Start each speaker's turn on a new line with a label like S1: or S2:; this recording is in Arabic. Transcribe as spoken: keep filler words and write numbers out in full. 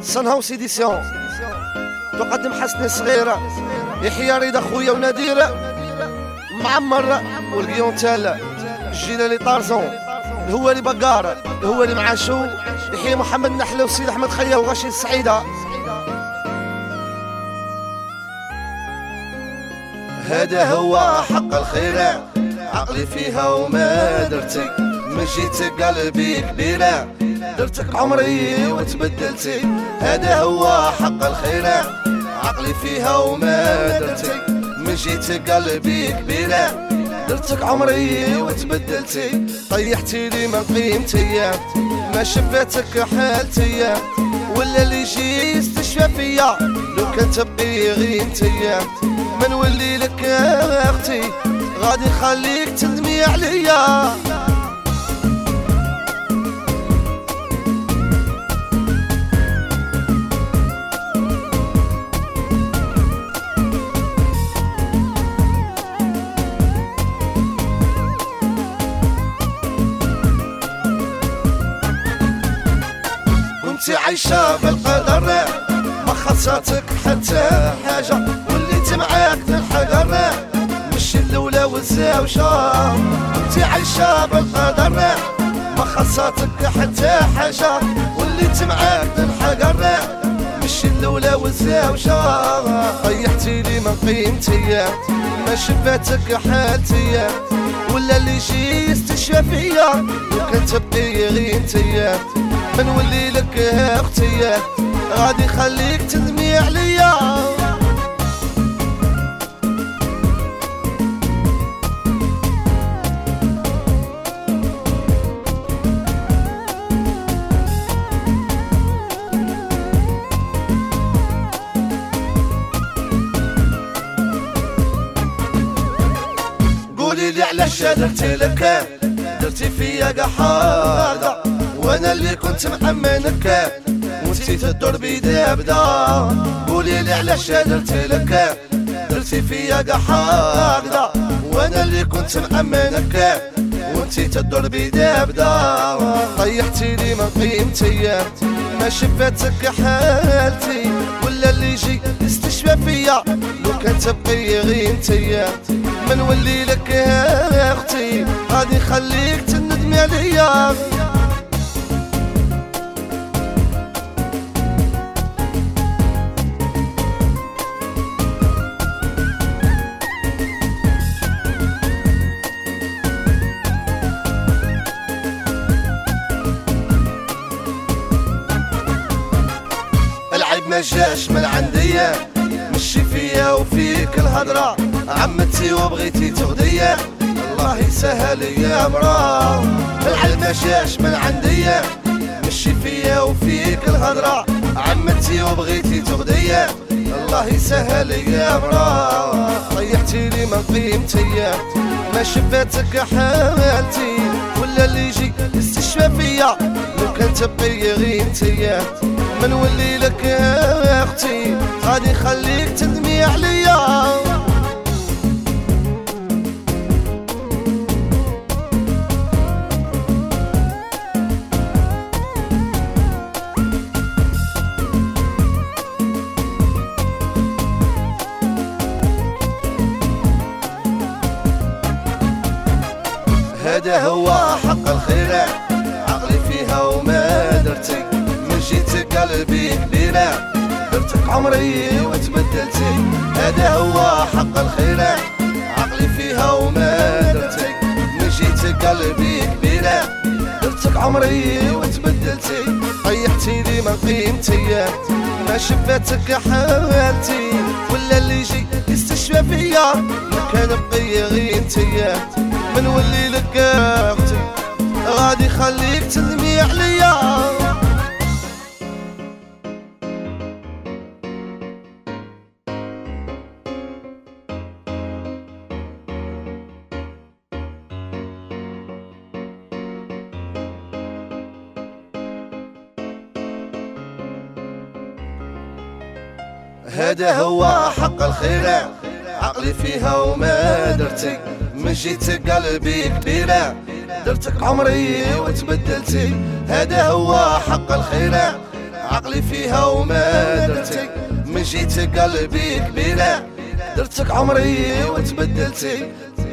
S1: سان هاوس إديسيون تقدم حسني صغيرة، يحيى رضا خويا ونادير معمر والقيون تالا الجيلاني طارزون هو اللي بقار هو اللي معاشو يحيى محمد نحلة وسيد أحمد خيا وغاشي السعيدة. هذا هو حق الخير عقلي فيها وما درتي من جيت قلبي كبيرة درتك عمري وتبدلتي. هذا هو حق الخير عقلي فيها وما درتي من جيت قلبي كبيرة درتك عمري وتبدلتي. طيحتي لي من قيمتي ما شفتك حالتي ولا اللي يجي يستشفى فيا لو كان تبقي غيمتي من ولي لك يا اختي غادي خليك تندمي عليا. كنتي عايشة بالقدر ما خصاتك حتى حاجة وليت معاك الحجر مش الاولى والزوجة. كنتي عايشة بالقدر ما خصاتك حتى حاجة وليت معاك الحجر مش الاولى والزوجة. طيحتي لي من قيمتي ما شفتك حالتي ولا اللي يجي يستشفى فيا لو كان تبقي غيمتي من ولي لك يا اختي غادي خليك تندمي عليا. قولي لي علاش درتي لك درتي فيا قحاده وانا اللي كنت مأمنك وانتي تدور بيدي ابدا. قولي لي علاش درتي لك درتي فيا قحاده وانا اللي كنت مأمنك وانتي تدور بيدي ابدا. طيحتي لي من قيمتي ما شفتك حالتي ولا اللي يجي يستشفى فيا لو كان تبقي غيمتي من ولي لك يا اختي غادي خليك تندمي عليا. العيب ما جاش من عندي مشي فيا وفيك الهضرة عمتي وبغيتي تغدية الله يسهل يا مرا. العيب ما جاش من عندي مشي فيا وفيك الهضرة عمتي وبغيتي تغدية الله يسهل يا مرا. طيحتي لي من قيمتي ما شفتك حالتي ولا اللي يجي يستشفى فيا لو كان تبقي غيمتي من ولي لك يا اختي غادي خليك تندمي عليا. هذا هو حق الخير عقلي فيها وما درتي من جيت قلبي كبيرة درتك عمري وتبدلتي. هذا هو حق الخير عقلي فيها وما درتي من جيت قلبي كبيرة درتك عمري وتبدلتي. طيحتي لي من قيمتي ما شفتك حالتي ولا اللي يجي يستشفى فيا لو كان بقي غيمتي من ولي لك يا اختي غادي خليك تندمي عليا. هذا هو حق الخير عقلي فيها وما درتي من جيت قلبي كبيرة درتك عمري وتبدلتي. هذا هو حق الخير عقلي فيها وما درتي، من جيت قلبي كبيرة درتك عمري وتبدلتي.